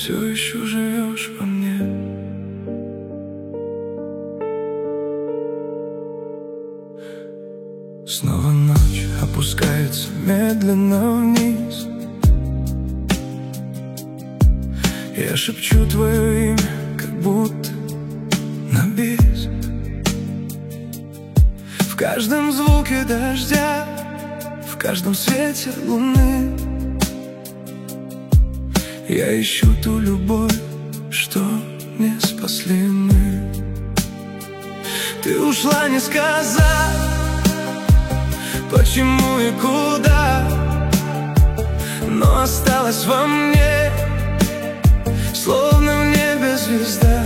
все еще живешь во мне. Снова ночь опускается медленно вниз. Я шепчу твое имя, как будто на бис. В каждом звуке дождя, в каждом свете луны я ищу ту любовь, что не спасли мы. Ты ушла, не сказав, почему и куда, но осталась во мне, словно в небе звезда.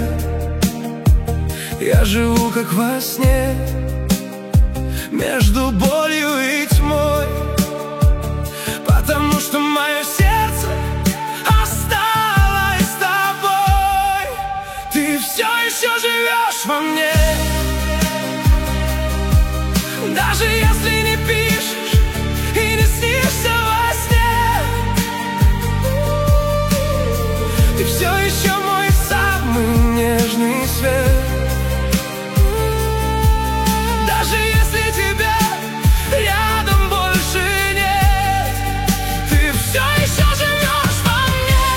Я живу как во сне, между болью и тьмой, потому что мое сердце осталось с тобой. Ты все еще живешь во мне, даже если не пишешь и не снишься во сне. Ты все еще мой самый нежный свет. Даже если тебя рядом больше нет, ты все еще живешь во мне,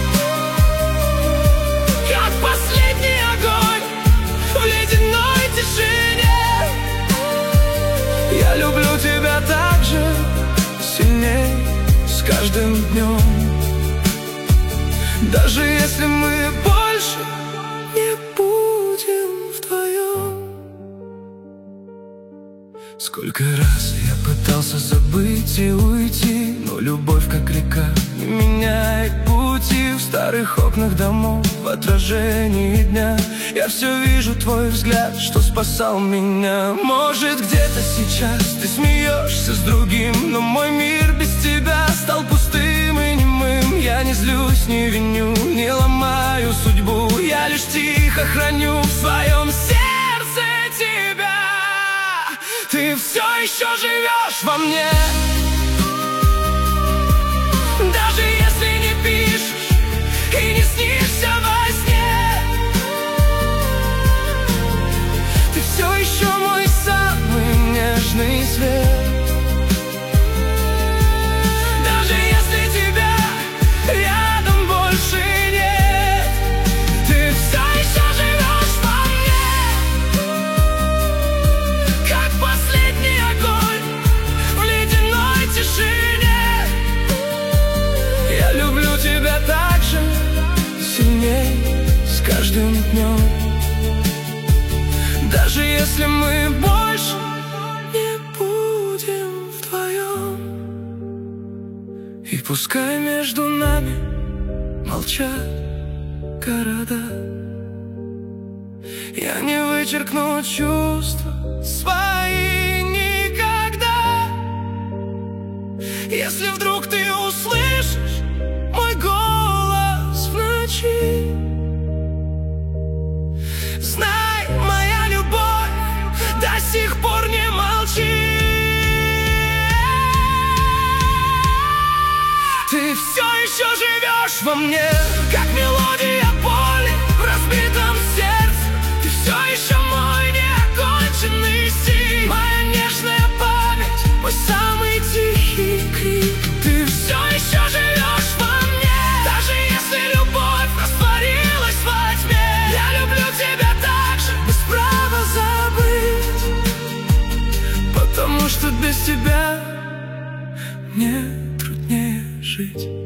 как последний огонь в ледяной тишине. Я люблю тебя так же, сильней с каждым днем. Даже если мы больше не будем вдвоем. Сколько раз я пытался забыть и уйти, но любовь как река не меняет пути. В старых окнах домов, в отражении дня я все вижу твой взгляд, что спасал меня. Может, где-то сейчас ты смеешься с другим, но мой мир без тебя стал пустым и немым. Я не злюсь, не виню, не ломаю судьбу, я лишь тихо храню в своем сердце тебя. Ты все еще живешь во мне, даже если не пишешь и не снишься во сне. Ты все еще мой самый нежный свет. Даже если тебя рядом больше нет, ты все еще живешь во мне, как последний огонь в ледяной тишине. Я люблю тебя так же, сильней с каждым днем. Даже если мы больше не будем вдвоем. И пускай между нами молчат города, я не вычеркну чувства свои никогда. Если вдруг ты услышишь мой голос в ночи, знай, моя любовь до сих пор не молчит. Ты все еще живешь во мне, как мелодия боли в разбитом сердце. Ты все еще мой неоконченный стих, моя нежная память, мой самый тихий крик. Ты все еще живешь во мне, даже если любовь растворилась во тьме. Я люблю тебя так же, без права забыть, потому что без тебя мне труднее жить.